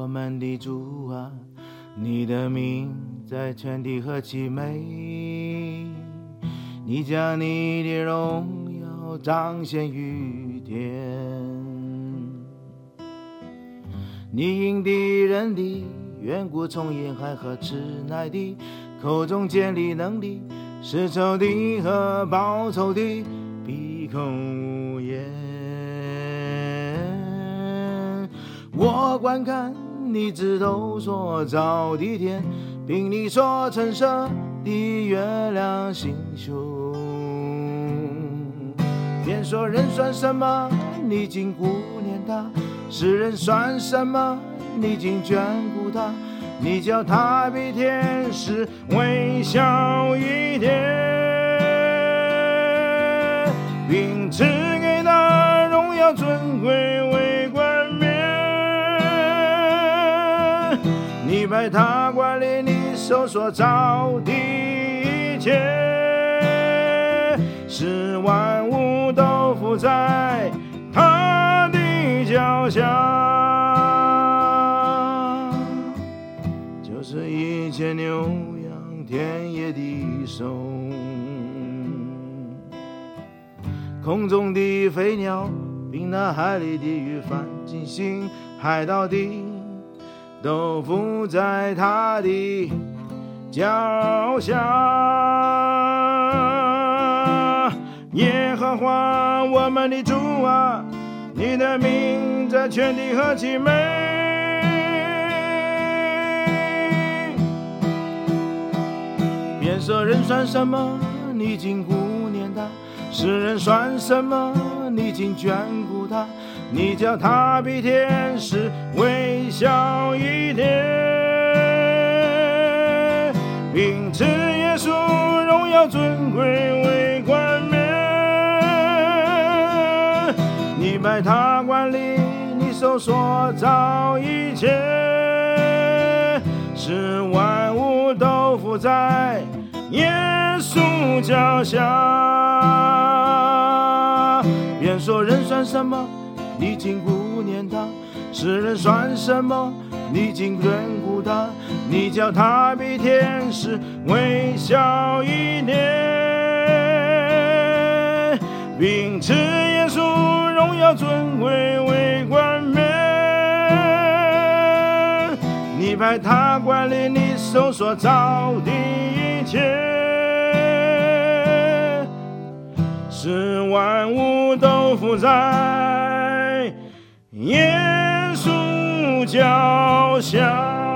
们的主啊，你的名在全地何其美，你将你的荣耀彰显于天。你因敌人的缘故，从沿海和吃奶的口中建立能力，使仇敌和报仇的闭口无言。我观看你指头所造的天，并你所陈设的月亮星宿，便说人算什么，你竟顾念他；世人算什么，你竟眷顾他。你叫他比天使微小一点，并赐给他荣耀尊贵为冠冕。你派他管理你手所造的一切，使万物都伏在他的脚下，就是一切牛羊田野的兽，空中的飞鸟，并那海里的鱼，凡进行海盗的，都伏在他的脚下。耶和华我们的主啊，你的名在全地何其美，便说人算什么，你竟顾念他；世人算什么，你竟眷顾他。你叫他比天使微小一点，并赐耶稣荣耀尊贵为冠冕。你派他管理你手所造一切，使万物都伏在耶稣脚下。便说人算什么，你竟顾念他；世人算什么，你竟眷顾他。你叫他比天使微小一点，并赐耶稣荣耀尊贵为冠冕。你派他管理你手所造的一切，使万物都伏在耶稣脚下。